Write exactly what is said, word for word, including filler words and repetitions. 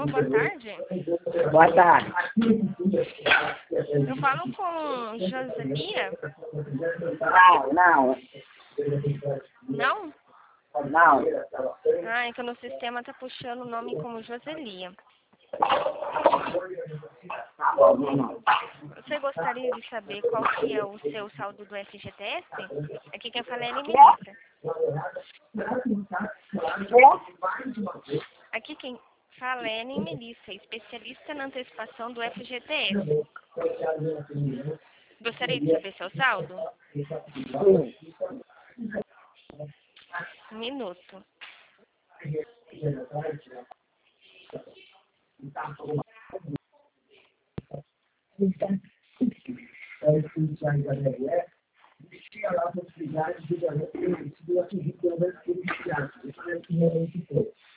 Alô, boa tarde. Boa tarde. Eu falo com Joselia? Não, não. Não? Não. Ah, é que no sistema tá puxando o nome como Joselia. Tá bom, não. Você gostaria de saber qual que é o seu saldo do F G T S? Aqui quem fala é Ellen Melissa. Aqui quem fala é Ellen Melissa, especialista na antecipação do F G T S. Gostaria de saber seu saldo? Sim. Um minuto. Tinha lá a possibilidade de